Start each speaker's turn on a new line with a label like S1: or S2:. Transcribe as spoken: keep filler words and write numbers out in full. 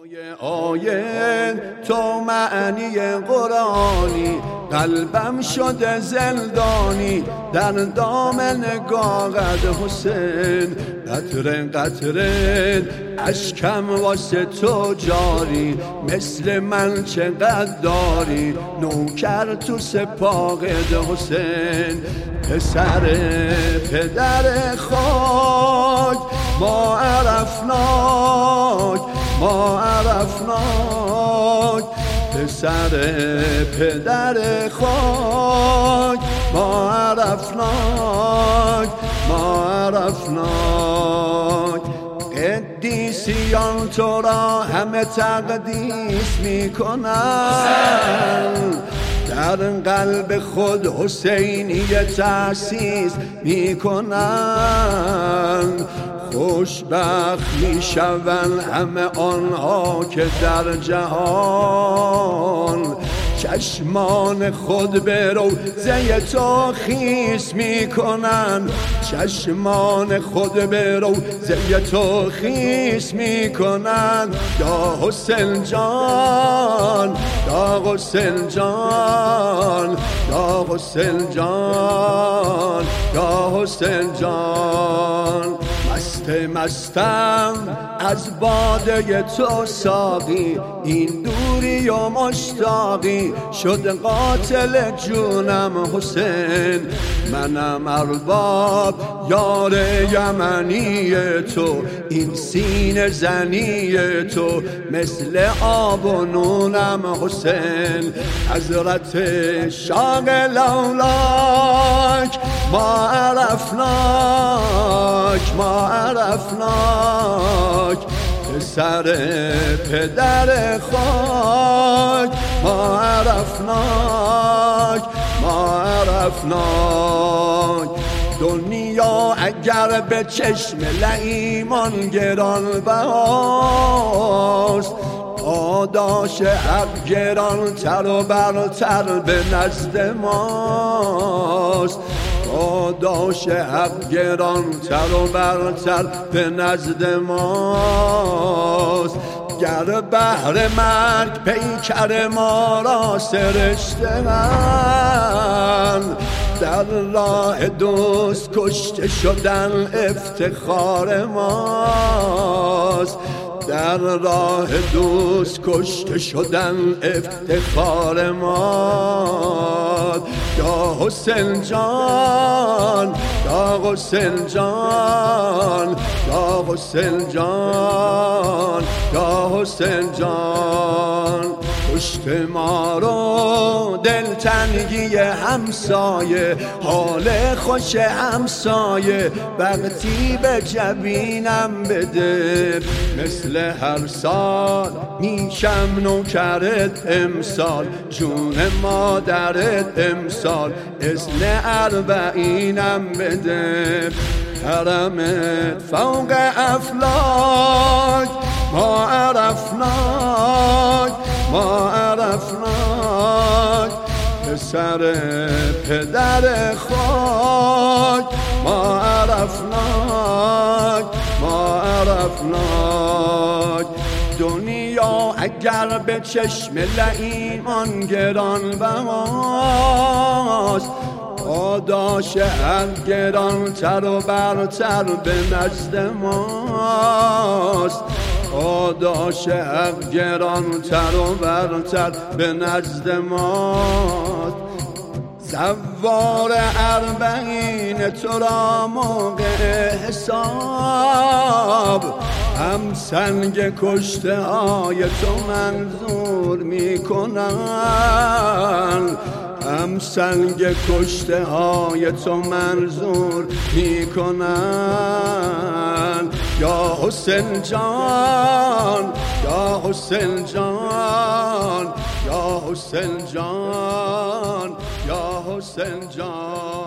S1: آیه تو معنی قرآنی، قلبم شده زندانی در دام نگاهت حسین. قطره قطره اشکم واسه تو جاری، مثل من چقدر داری نوکر تو سپاهت حسین. پسر پدر خاک ما عرفناک، ما عرفناک. پسر پدر خاک ما عرفناک، ما عرفناک. قدیسیان تو را همه تقدیس میکنن، در قلب خود حسینیه تأسیس میکنن. خوشبخت میشوند همه آنها که در جهان چشمان خود به روضه تو خیس میکنن، چشمان خود به روضه تو خیس میکنن. یا حسین جان، یا حسین جان، یا حسین جان، یا حسین جان. مست مستم از باده تو ساقی، این دوری و مشتاقی شد قاتل جونم حسین. منم ارباب یار یمنی تو، این سینه زنی تو مثل آب و نونم حسین. حضرت شاق لولاک ما عرفناک، ما عرفناک. پسر پدر خاک ما عرفناک، ما عرفناک. دنیا اگر به چشم لعیمان گران بهاست، پاداش حق گران تر و برتر به نزد ماست. پاداش حق گران تر و برتر به نزد ماست. گر بهر مرگ پیکر ما را سرشتند، در راه دوست کشته شدن افتخار ماست. در راه دوست کشته شدن افتخار ماست. یا حسین جان، یا حسین جان، یا حسین جان، یا حسین جان. پشت ما رو دلتنگی همسایه، حال خوش همسایه وقتی به جبینم بده. مثل هر سال میشم نوکرت امسال، جون مادرت امسال اذن اربعینم بده. حرمت فوق افلاک ما عرفناک، ما عرفناک. پسر پدر خاک ما عرفناک، ما عرفناک. دنیا اگر به چشم لعیمان گران بهاست، پاداش حق گران تر و برتر به نزد ماست. پاداش حق گران تر و برتر به نزد ماست. زوار اربعین تو را موقع حساب، هم سنگ کشته های تو منظور میکنن، هم سنگ کشته های تو منظور میکنن. یا حسین جان، یا حسین جان، یا حسین جان، یا حسین جان.